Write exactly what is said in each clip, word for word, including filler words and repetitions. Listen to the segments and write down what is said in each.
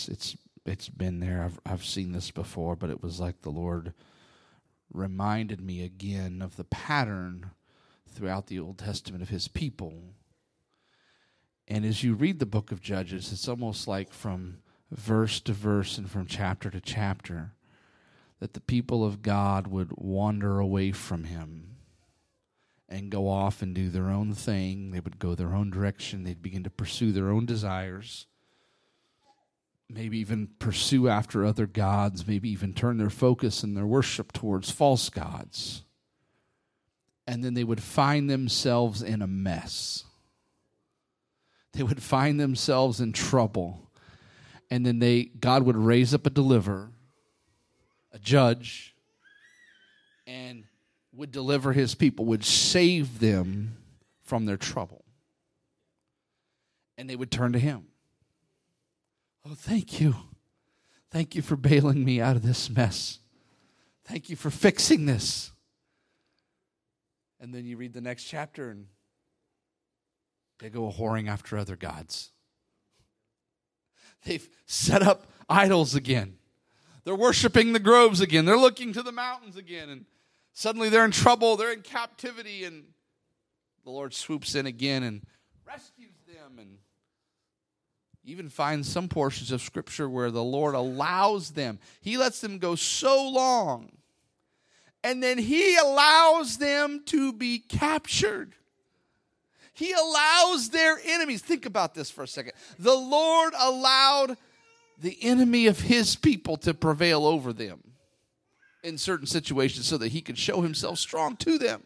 It's it's been there. I've I've seen this before, but it was like the Lord reminded me again of the pattern throughout the Old Testament of his people. And as you read the book of Judges, it's almost like from verse to verse and from chapter to chapter that the people of God would wander away from him and go off and do their own thing. They would go their own direction. They'd begin to pursue their own desires. Maybe even pursue after other gods, maybe even turn their focus and their worship towards false gods. And then they would find themselves in a mess. They would find themselves in trouble. And then they God would raise up a deliverer, a judge, and would deliver his people, would save them from their trouble. And they would turn to him. Oh, thank you. Thank you for bailing me out of this mess. Thank you for fixing this. And then you read the next chapter and they go whoring after other gods. They've set up idols again. They're worshiping the groves again. They're looking to the mountains again. And suddenly they're in trouble. They're in captivity. And the Lord swoops in again and rescues them. And even find some portions of Scripture where the Lord allows them. He lets them go so long. And then he allows them to be captured. He allows their enemies. Think about this for a second. The Lord allowed the enemy of his people to prevail over them in certain situations so that he could show himself strong to them.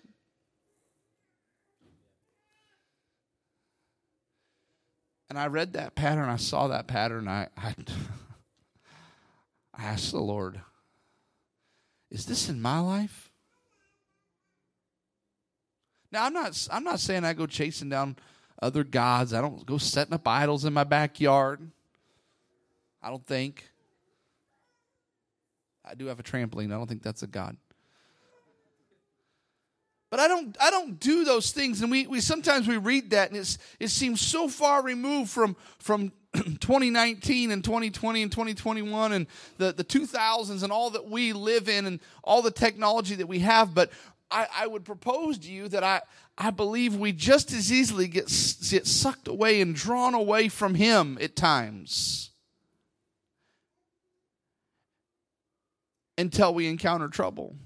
And I read that pattern. I saw that pattern. I, I, I asked the Lord, is this in my life? Now, I'm not, I'm not saying I go chasing down other gods. I don't go setting up idols in my backyard. I don't think. I do have a trampoline. I don't think that's a god. But I don't I don't do those things. And we, we sometimes we read that and it's it seems so far removed from from twenty nineteen and twenty twenty and twenty twenty-one and the, the two thousands and all that we live in and all the technology that we have. But I, I would propose to you that I, I believe we just as easily get, get sucked away and drawn away from him at times until we encounter trouble.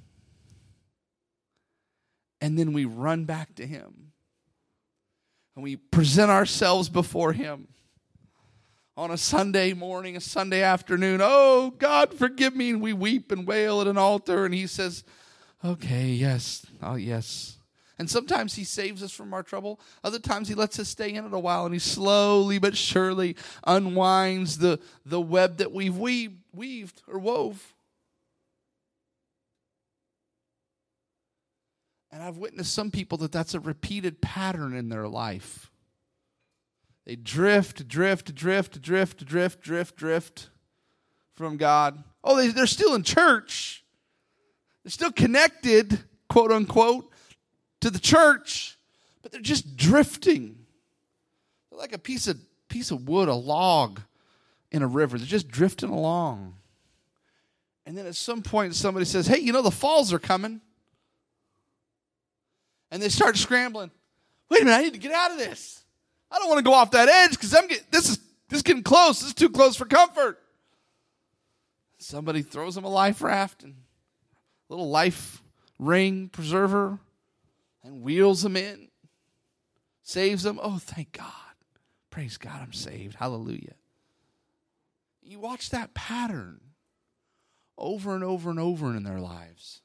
And then we run back to him. And we present ourselves before him on a Sunday morning, a Sunday afternoon. Oh, God, forgive me. And we weep and wail at an altar. And he says, okay, yes, oh, yes. And sometimes he saves us from our trouble. Other times he lets us stay in it a while. And he slowly but surely unwinds the, the web that we've weaved, weaved or wove. And I've witnessed some people that that's a repeated pattern in their life. They drift, drift, drift, drift, drift, drift, drift from God. Oh, they, they're still in church. They're still connected, quote unquote, to the church, but they're just drifting. They're like a piece of piece of wood, a log in a river. They're just drifting along. And then at some point somebody says, hey, you know, the falls are coming. And they start scrambling. Wait a minute, I need to get out of this. I don't want to go off that edge because I'm getting this is this is getting close. This is too close for comfort. Somebody throws them a life raft and a little life ring preserver and wheels them in. Saves them. Oh, thank God. Praise God, I'm saved. Hallelujah. You watch that pattern over and over and over in their lives.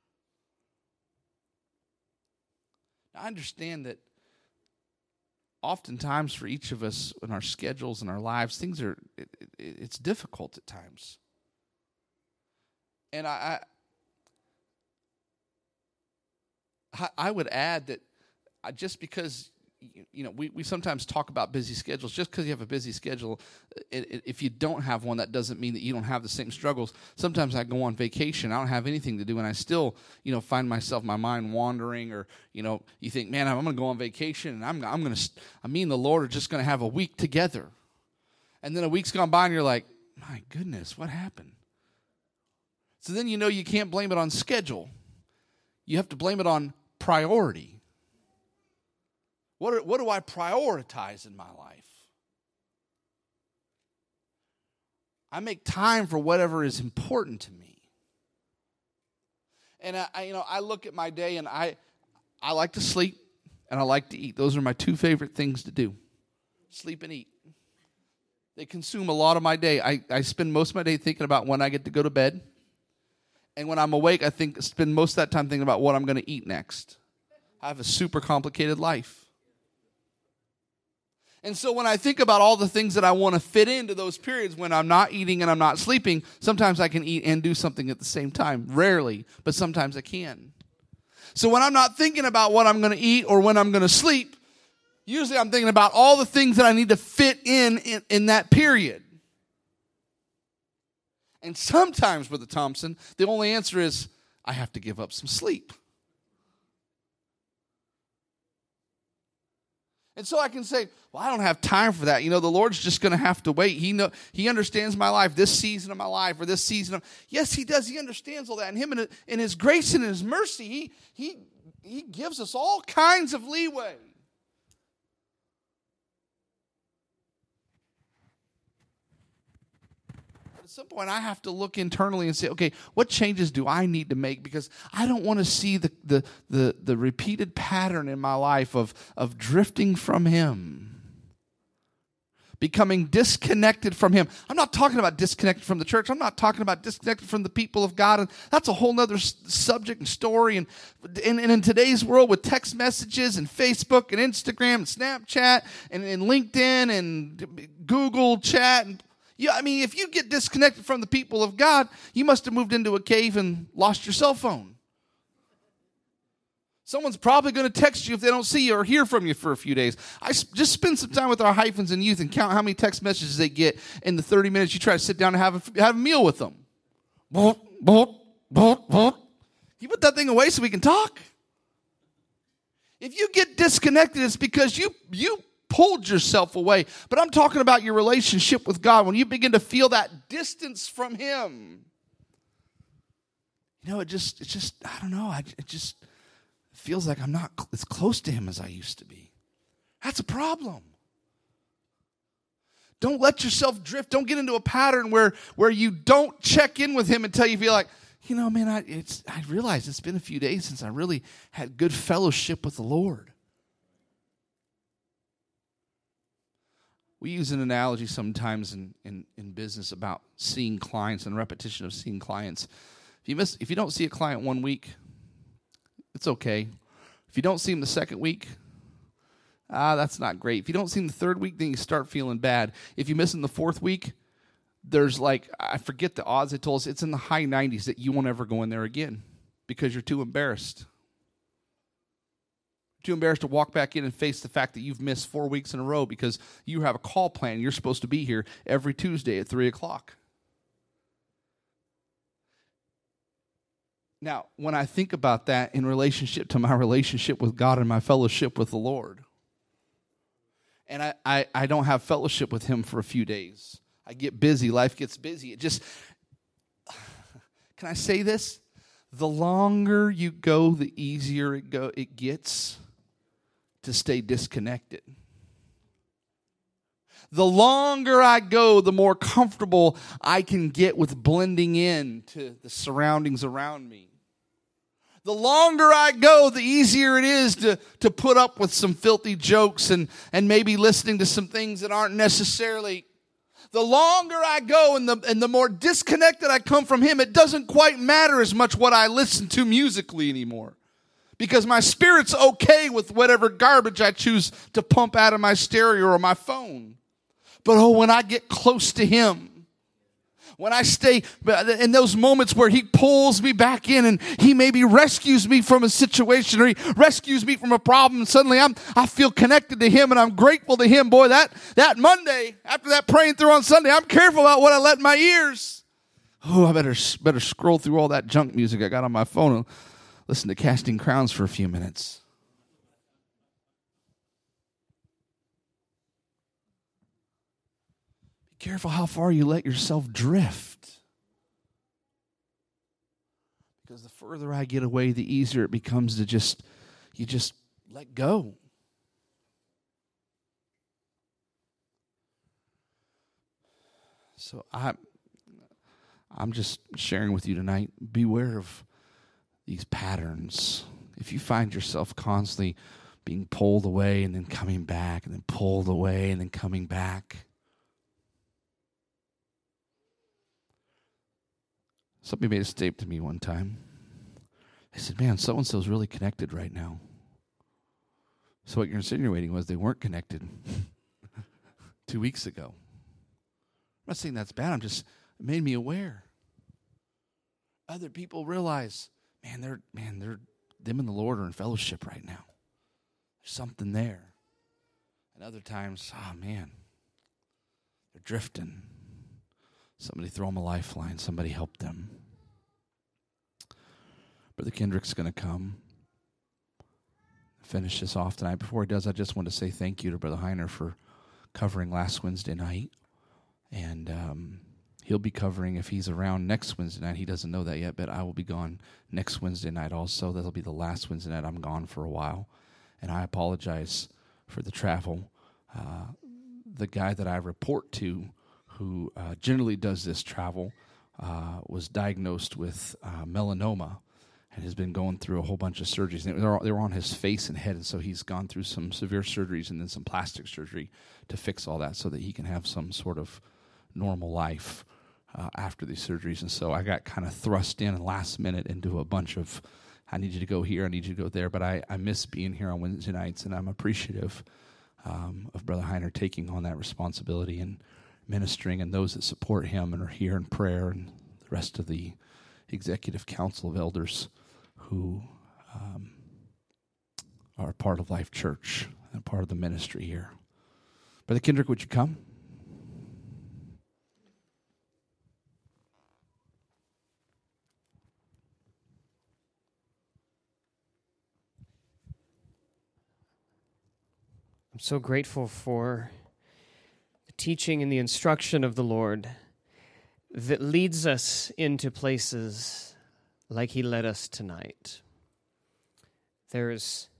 I understand that oftentimes for each of us in our schedules and our lives, things are, it, it, it's difficult at times. And I, I, I would add that I, just because, you know, we, we sometimes talk about busy schedules. Just because you have a busy schedule, it, it, if you don't have one, that doesn't mean that you don't have the same struggles. Sometimes I go on vacation, I don't have anything to do, and I still, you know, find myself, my mind wandering, or, you know, you think, man, I'm going to go on vacation, and I'm, I'm going to, I mean, the Lord are just going to have a week together. And then a week's gone by, and you're like, my goodness, what happened? So then you know you can't blame it on schedule. You have to blame it on priority. What, are, what do I prioritize in my life? I make time for whatever is important to me. And I, I you know, I look at my day and I, I like to sleep and I like to eat. Those are my two favorite things to do. Sleep and eat. They consume a lot of my day. I, I spend most of my day thinking about when I get to go to bed. And when I'm awake, I think spend most of that time thinking about what I'm going to eat next. I have a super complicated life. And so when I think about all the things that I want to fit into those periods when I'm not eating and I'm not sleeping, sometimes I can eat and do something at the same time. Rarely, but sometimes I can. So when I'm not thinking about what I'm going to eat or when I'm going to sleep, usually I'm thinking about all the things that I need to fit in in, in that period. And sometimes, Brother Thompson, the only answer is, I have to give up some sleep. And so I can say, well, I don't have time for that. You know, the Lord's just going to have to wait. He know He understands my life, this season of my life, or this season of... Yes, He does. He understands all that. And Him, in, in His grace and His mercy, He, he, he gives us all kinds of leeway. At some point, I have to look internally and say, okay, what changes do I need to make? Because I don't want to see the the the, the repeated pattern in my life of, of drifting from Him, becoming disconnected from Him. I'm not talking about disconnected from the church. I'm not talking about disconnected from the people of God. And that's a whole other subject and story. And, and, and in today's world with text messages and Facebook and Instagram and Snapchat and, and LinkedIn and Google chat and Yeah, I mean, if you get disconnected from the people of God, you must have moved into a cave and lost your cell phone. Someone's probably going to text you if they don't see you or hear from you for a few days. I just spend some time with our hyphens and youth and count how many text messages they get in the thirty minutes you try to sit down and have a, have a meal with them. You put that thing away so we can talk. If you get disconnected, it's because you you pulled yourself away. But I'm talking about your relationship with God. When you begin to feel that distance from Him, you know, it just, it just, I don't know, I, it just feels like I'm not as close to Him as I used to be. That's a problem. Don't let yourself drift. Don't get into a pattern where, where you don't check in with Him until you feel like, you know, man, I, it's, I realize it's been a few days since I really had good fellowship with the Lord. We use an analogy sometimes in, in, in business about seeing clients and repetition of seeing clients. If you miss, if you don't see a client one week, it's okay. If you don't see them the second week, ah, that's not great. If you don't see them the third week, then you start feeling bad. If you miss them the fourth week, there's like, I forget the odds they told us, it's in the high nineties that you won't ever go in there again because you're too embarrassed. Too embarrassed to walk back in and face the fact that you've missed four weeks in a row because you have a call plan. You're supposed to be here every Tuesday at three o'clock. Now, when I think about that in relationship to my relationship with God and my fellowship with the Lord, and I, I, I don't have fellowship with Him for a few days. I get busy. Life gets busy. It just, can I say this? The longer you go, the easier it go it gets to stay disconnected. The longer I go, the more comfortable I can get with blending in to the surroundings around me. The longer I go, the easier it is to, to put up with some filthy jokes and, and maybe listening to some things that aren't necessarily. The longer I go and the, and the more disconnected I come from Him, it doesn't quite matter as much what I listen to musically anymore. Because my spirit's okay with whatever garbage I choose to pump out of my stereo or my phone. But oh, when I get close to Him, when I stay in those moments where He pulls me back in and He maybe rescues me from a situation or He rescues me from a problem, and suddenly I'm, I feel connected to Him and I'm grateful to Him. Boy, that, that Monday, after that praying through on Sunday, I'm careful about what I let in my ears. Oh, I better, better scroll through all that junk music I got on my phone and listen to Casting Crowns for a few minutes. Be careful how far you let yourself drift. Because the further I get away, the easier it becomes to just, you just let go. So I, I'm just sharing with you tonight, beware of these patterns. If you find yourself constantly being pulled away and then coming back and then pulled away and then coming back. Somebody made a statement to me one time. They said, man, so-and-so's really connected right now. So what you're insinuating was they weren't connected two weeks ago. I'm not saying that's bad. I'm just, it made me aware. Other people realize, man, they're, man, they're, them and the Lord are in fellowship right now. There's something there. And other times, oh man, they're drifting. Somebody throw them a lifeline. Somebody help them. Brother Kendrick's going to come. Finish this off tonight. Before he does, I just want to say thank you to Brother Heiner for covering last Wednesday night. And um, he'll be covering if he's around next Wednesday night. He doesn't know that yet, but I will be gone next Wednesday night also. That'll be the last Wednesday night I'm gone for a while. And I apologize for the travel. Uh, the guy that I report to who uh, generally does this travel uh, was diagnosed with uh, melanoma and has been going through a whole bunch of surgeries. And they were, they were on his face and head, and so he's gone through some severe surgeries and then some plastic surgery to fix all that so that he can have some sort of normal life uh, after these surgeries. And so I got kind of thrust in last minute into a bunch of, I need you to go here, I need you to go there. But I, I miss being here on Wednesday nights, and I'm appreciative um, of Brother Heiner taking on that responsibility and ministering, and those that support him and are here in prayer, and the rest of the executive council of elders who um, are part of Life Church and part of the ministry here. Brother Kendrick, would you come? I'm so grateful for the teaching and the instruction of the Lord that leads us into places like He led us tonight. There's,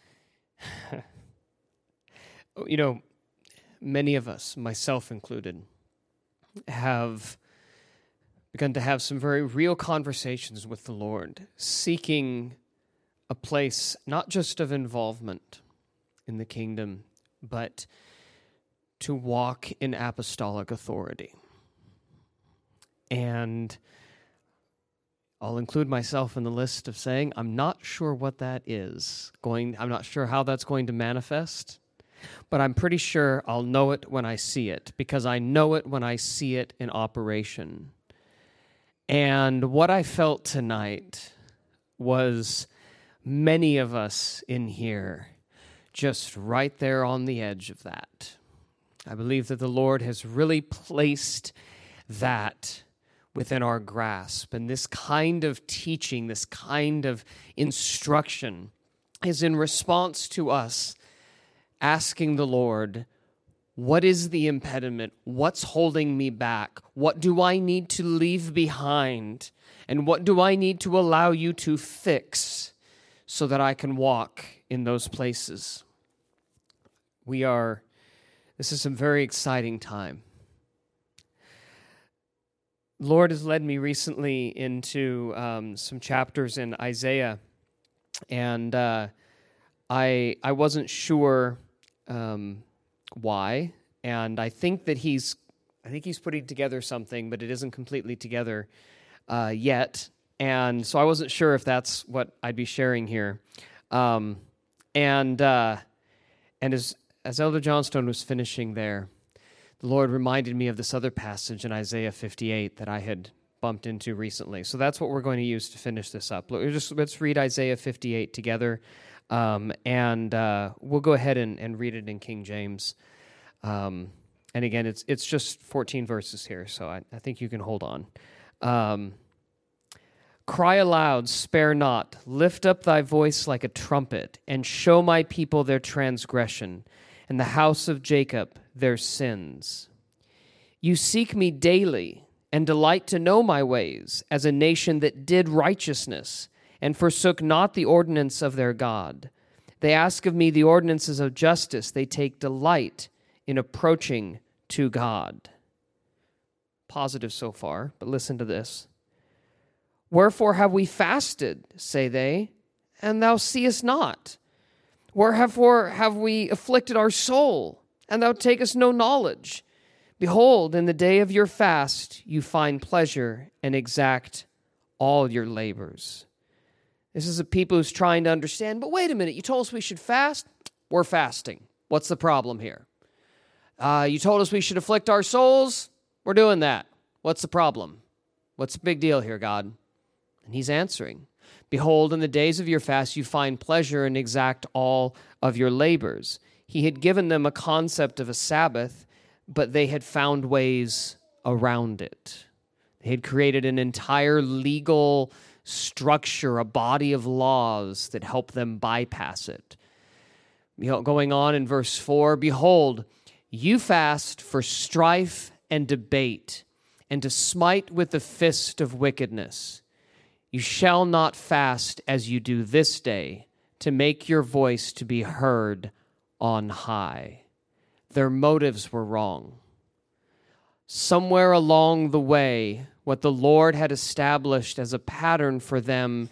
you know, many of us, myself included, have begun to have some very real conversations with the Lord, seeking a place not just of involvement in the kingdom, but to walk in apostolic authority. And I'll include myself in the list of saying, I'm not sure what that is going, I'm not sure how that's going to manifest, but I'm pretty sure I'll know it when I see it, because I know it when I see it in operation. And what I felt tonight was many of us in here just right there on the edge of that. I believe that the Lord has really placed that within our grasp. And this kind of teaching, this kind of instruction is in response to us asking the Lord, what is the impediment? What's holding me back? What do I need to leave behind? And what do I need to allow you to fix so that I can walk in those places? We are, this is a very exciting time. Lord has led me recently into um, some chapters in Isaiah, and uh, I I wasn't sure um, why, and I think that he's I think he's putting together something, but it isn't completely together uh, yet, and so I wasn't sure if that's what I'd be sharing here, um, and uh, and as as Elder Johnstone was finishing there, the Lord reminded me of this other passage in Isaiah fifty-eight that I had bumped into recently. So that's what we're going to use to finish this up. Just, let's read Isaiah fifty-eight together, um, and uh, we'll go ahead and, and read it in King James. Um, and again, it's it's just fourteen verses here, so I, I think you can hold on. Um, Cry aloud, spare not. Lift up thy voice like a trumpet, and show my people their transgression, and the house of Jacob their sins. You seek me daily and delight to know my ways, as a nation that did righteousness and forsook not the ordinance of their God. They ask of me the ordinances of justice. They take delight in approaching to God. Positive so far, but listen to this. Wherefore have we fasted, say they, and thou seest not? Wherefore have we afflicted our soul, and thou takest no knowledge? Behold, in the day of your fast you find pleasure and exact all your labors. This is a people who's trying to understand, but wait a minute, you told us we should fast? We're fasting. What's the problem here? Uh, you told us we should afflict our souls? We're doing that. What's the problem? What's the big deal here, God? And he's answering, behold, in the days of your fast you find pleasure and exact all of your labors. He had given them a concept of a Sabbath, but they had found ways around it. They had created an entire legal structure, a body of laws that helped them bypass it. You know, going on in verse four, behold, you fast for strife and debate, and to smite with the fist of wickedness. You shall not fast as you do this day, to make your voice to be heard on high. Their motives were wrong. Somewhere along the way, what the Lord had established as a pattern for them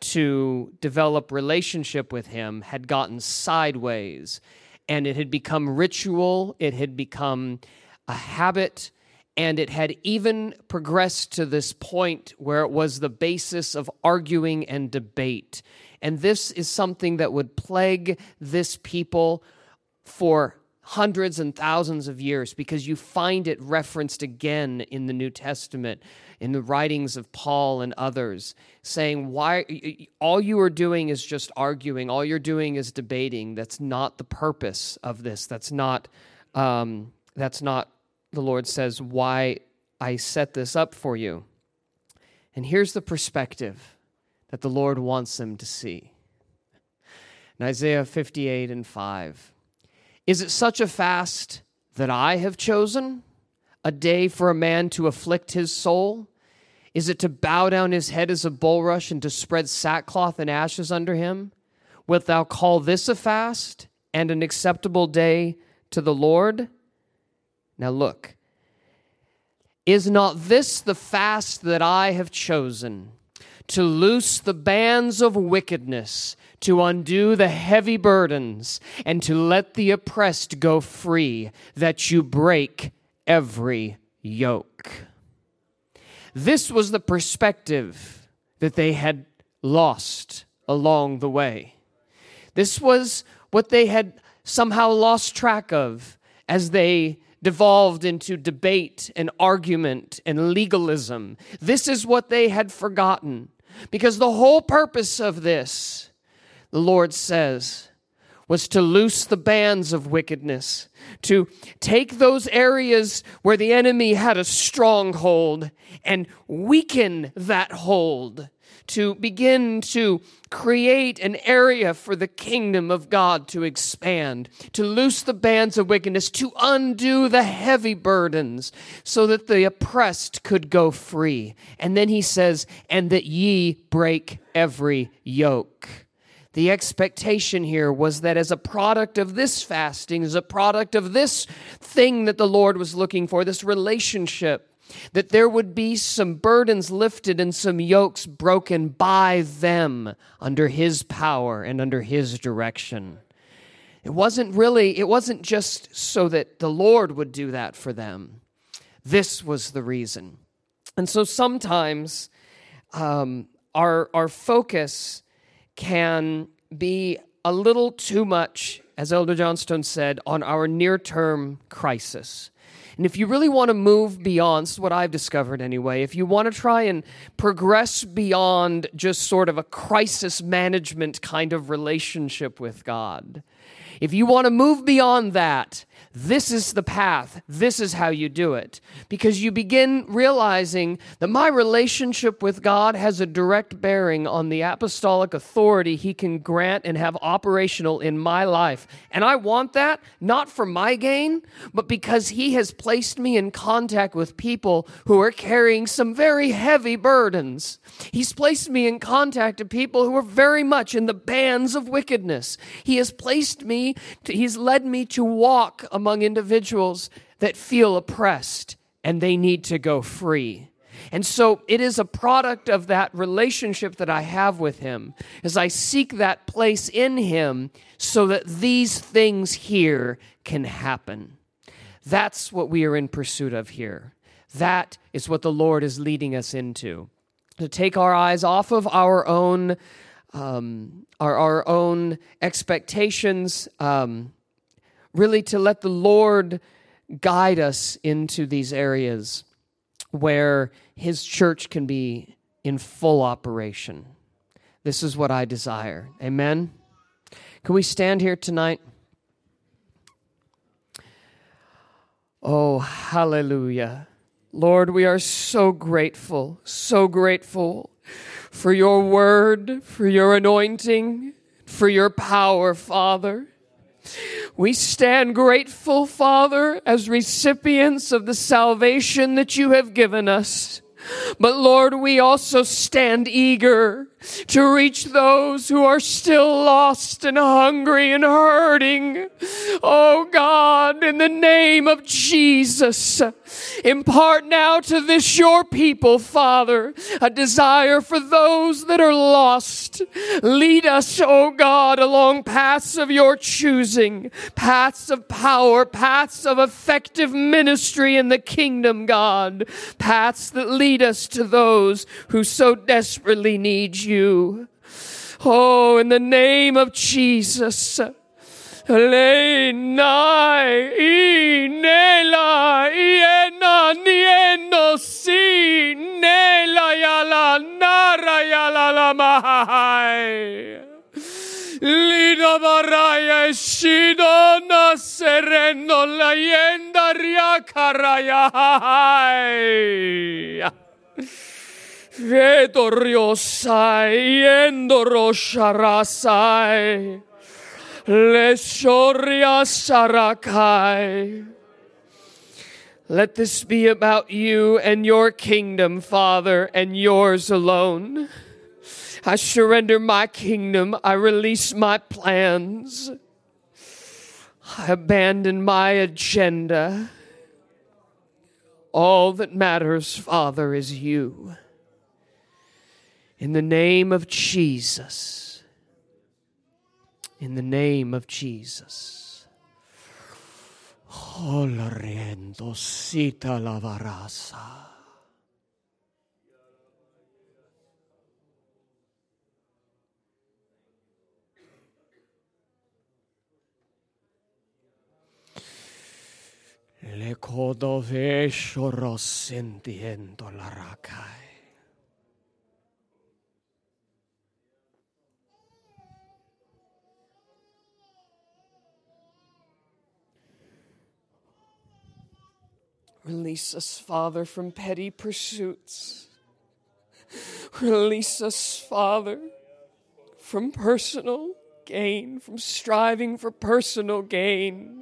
to develop relationship with him had gotten sideways, and it had become ritual, it had become a habit, and it had even progressed to this point where it was the basis of arguing and debate. And this is something that would plague this people for hundreds and thousands of years, because you find it referenced again in the New Testament, in the writings of Paul and others, saying, "Why? All you are doing is just arguing. All you're doing is debating. That's not the purpose of this. That's not. Um, that's not." The Lord says, "Why I set this up for you." And here's the perspective that the Lord wants them to see. In Isaiah fifty-eight and five. Is it such a fast that I have chosen, a day for a man to afflict his soul? Is it to bow down his head as a bulrush and to spread sackcloth and ashes under him? Wilt thou call this a fast and an acceptable day to the Lord? Now look, is not this the fast that I have chosen, to loose the bands of wickedness, to undo the heavy burdens, and to let the oppressed go free, that you break every yoke? This was the perspective that they had lost along the way. This was what they had somehow lost track of as they devolved into debate and argument and legalism. This is what they had forgotten, because the whole purpose of this, the Lord says, was to loose the bands of wickedness, to take those areas where the enemy had a stronghold and weaken that hold, to begin to create an area for the kingdom of God to expand, to loose the bands of wickedness, to undo the heavy burdens so that the oppressed could go free. And then he says, and that ye break every yoke. The expectation here was that as a product of this fasting, as a product of this thing that the Lord was looking for, this relationship, that there would be some burdens lifted and some yokes broken by them under his power and under his direction. It wasn't really, it wasn't just so that the Lord would do that for them. This was the reason. And so sometimes um, our, our focus can be a little too much, as Elder Johnstone said, on our near-term crisis. And if you really want to move beyond, this is what I've discovered anyway, if you want to try and progress beyond just sort of a crisis management kind of relationship with God, If you want to move beyond that, this is the path. This is how you do it. Because you begin realizing that my relationship with God has a direct bearing on the apostolic authority He can grant and have operational in my life. And I want that, not for my gain, but because He has placed me in contact with people who are carrying some very heavy burdens. He's placed me in contact with people who are very much in the bands of wickedness. He has placed me, to, He's led me to walk among individuals that feel oppressed and they need to go free. And so it is a product of that relationship that I have with Him as I seek that place in Him so that these things here can happen. That's what we are in pursuit of here. That is what the Lord is leading us into. To take our eyes off of our own, um, our, our own expectations, um, really to let the Lord guide us into these areas where His church can be in full operation. This is what I desire. Amen? Can we stand here tonight? Oh, hallelujah. Lord, we are so grateful, so grateful for your word, for your anointing, for your power, Father. We stand grateful, Father, as recipients of the salvation that you have given us. But Lord, we also stand eager to reach those who are still lost and hungry and hurting. Oh God, in the name of Jesus, impart now to this your people, Father, a desire for those that are lost. Lead us, oh God, along paths of your choosing, paths of power, paths of effective ministry in the kingdom, God, paths that lead us to those who so desperately need you. Oh, in the name of Jesus. Le nai I nela iena nieno si nela yala nara yala la mahai. Lina baraya shido na sereno la yenda riakaraya. Vedoriosai endorosharasai. Leshoria Sarakai. Let this be about you and your kingdom, Father, and yours alone. I surrender my kingdom. I release my plans. I abandon my agenda. All that matters, Father, is you. In the name of Jesus. In the name of Jesus. Olariendo sita lavarasa. Le codove sentiendo la racai. Release us, Father, from petty pursuits. Release us, Father, from personal gain, from striving for personal gain.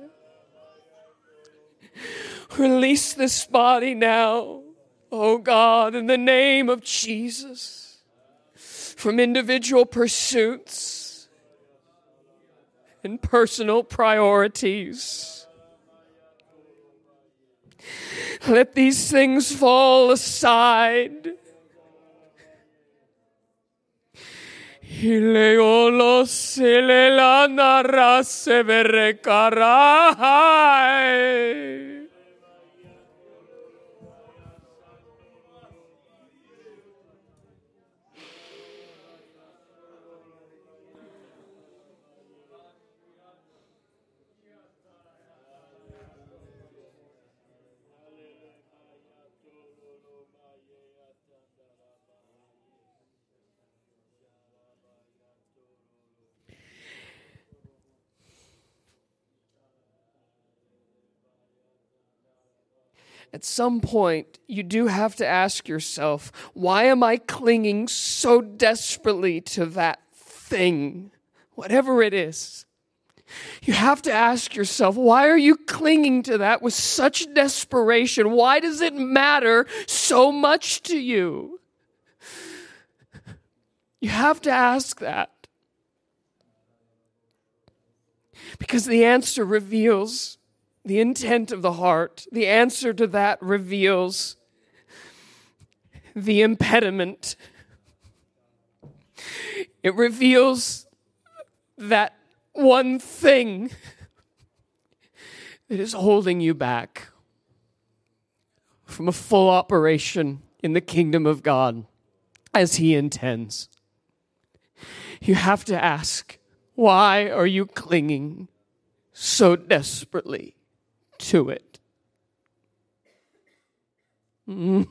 Release this body now, oh God, in the name of Jesus, from individual pursuits and personal priorities. Let these things fall aside. Ileolo selelana rasevere karai. At some point, you do have to ask yourself, why am I clinging so desperately to that thing, whatever it is? You have to ask yourself, why are you clinging to that with such desperation? Why does it matter so much to you? You have to ask that. Because the answer reveals the intent of the heart. The answer to that reveals the impediment. It reveals that one thing that is holding you back from a full operation in the kingdom of God as He intends. You have to ask, why are you clinging so desperately to it? Mm.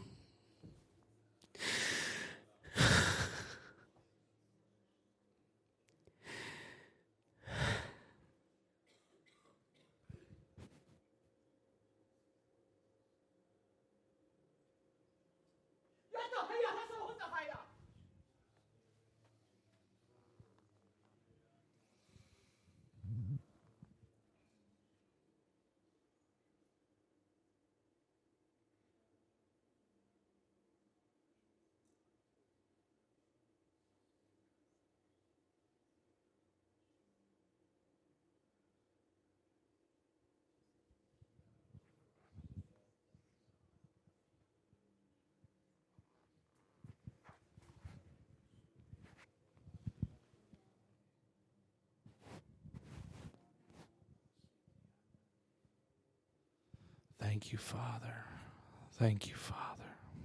Thank you, Father. Thank you, Father.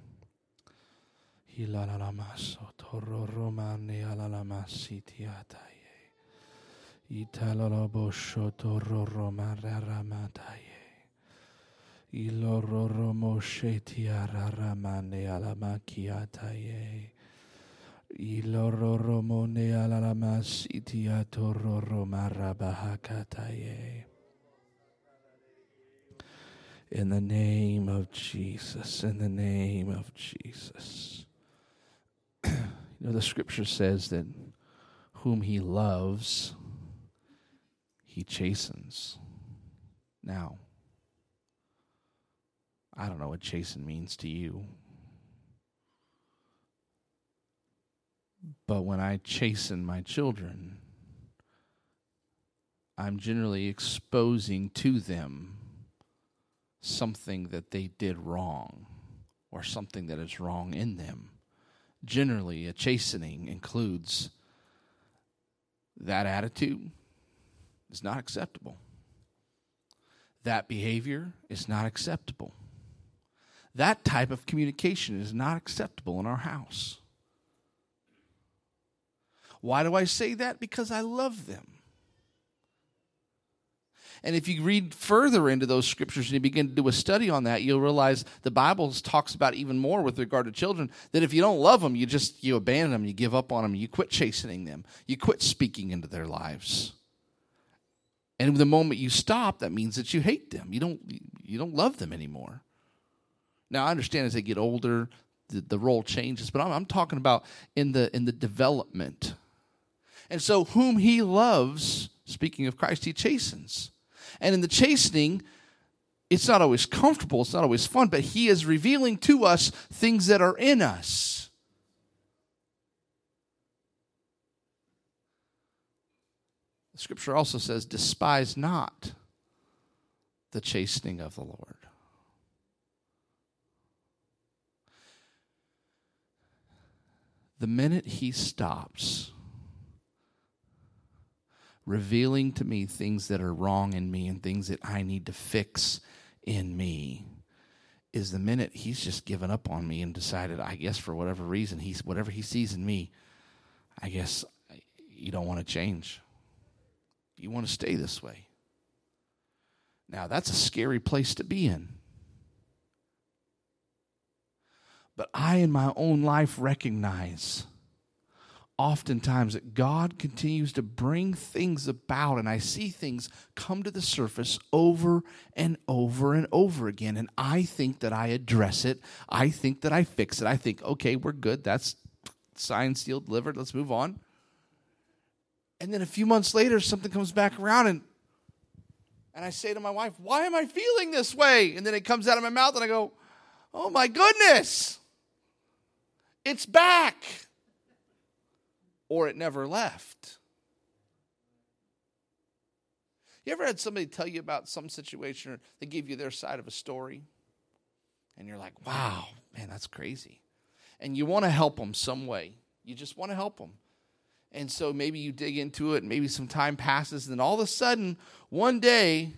In the name of Jesus, in the name of Jesus. You know, the scripture says that whom He loves, He chastens. Now, I don't know what chasten means to you, but when I chasten my children, I'm generally exposing to them something that they did wrong or something that is wrong in them. Generally, a chastening includes that attitude is not acceptable. That behavior is not acceptable. That type of communication is not acceptable in our house. Why do I say that? Because I love them. And if you read further into those scriptures and you begin to do a study on that, you'll realize the Bible talks about even more with regard to children, that if you don't love them, you just, you abandon them, you give up on them, you quit chastening them, you quit speaking into their lives. And the moment you stop, that means that you hate them. You don't, you don't love them anymore. Now, I understand as they get older, the, the role changes, but I'm, I'm talking about in the in the development. And so whom He loves, speaking of Christ, He chastens. And in the chastening, it's not always comfortable, it's not always fun, but He is revealing to us things that are in us. The scripture also says, despise not the chastening of the Lord. The minute He stops revealing to me things that are wrong in me and things that I need to fix in me, is the minute He's just given up on me and decided, I guess for whatever reason, he's whatever He sees in me, I guess you don't want to change. You want to stay this way. Now, that's a scary place to be in. But I, in my own life, recognize oftentimes that God continues to bring things about, and I see things come to the surface over and over and over again, and I think that I address it. I think that I fix it. I think, okay, we're good. That's signed, sealed, delivered. Let's move on. And then a few months later, something comes back around, and and I say to my wife, why am I feeling this way? And then it comes out of my mouth, and I go, oh my goodness, it's back. Or it never left. You ever had somebody tell you about some situation, or they give you their side of a story, and you're like, wow, man, that's crazy. And you want to help them some way. You just want to help them. And so maybe you dig into it, and maybe some time passes, and then all of a sudden, one day,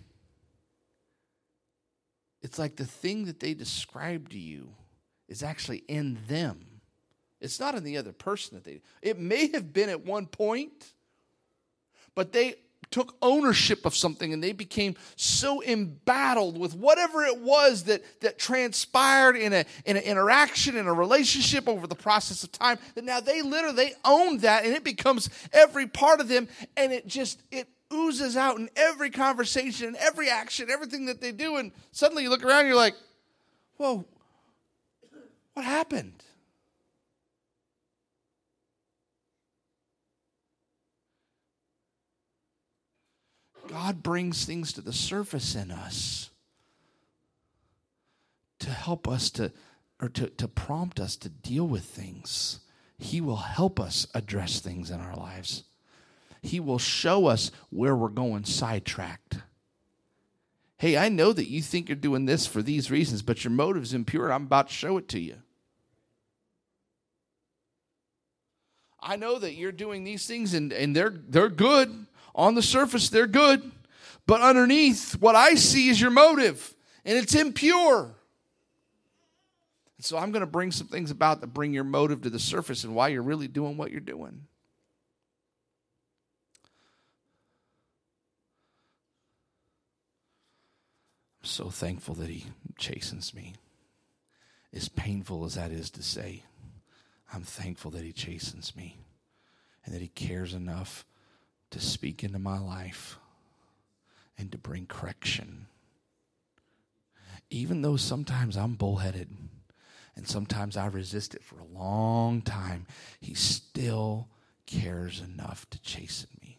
it's like the thing that they described to you is actually in them. It's not in the other person that they, it may have been at one point, but they took ownership of something and they became so embattled with whatever it was that, that transpired in a in an interaction, in a relationship over the process of time, that now they literally, they own that, and it becomes every part of them, and it just, it oozes out in every conversation, in every action, everything that they do, and suddenly you look around and you're like, whoa, what happened? God brings things to the surface in us to help us to, or to, to prompt us to deal with things. He will help us address things in our lives. He will show us where we're going sidetracked. Hey, I know that you think you're doing this for these reasons, but your motive's impure. I'm about to show it to you. I know that you're doing these things, and, and they're they're good. On the surface, they're good. But underneath, what I see is your motive, and it's impure. And so I'm going to bring some things about that bring your motive to the surface and why you're really doing what you're doing. I'm so thankful that he chastens me. As painful as that is to say, I'm thankful that he chastens me and that he cares enough to speak into my life and to bring correction. Even though sometimes I'm bullheaded and sometimes I resist it for a long time, he still cares enough to chasten me.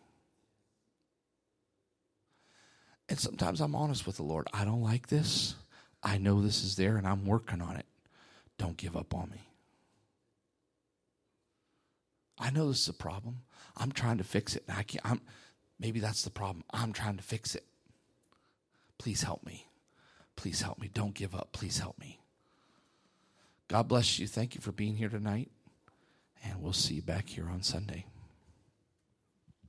And sometimes I'm honest with the Lord. I don't like this. I know this is there and I'm working on it. Don't give up on me. I know this is a problem. I'm trying to fix it. I can't, I'm, maybe that's the problem. I'm trying to fix it. Please help me. Please help me. Don't give up. Please help me. God bless you. Thank you for being here tonight. And we'll see you back here on Sunday.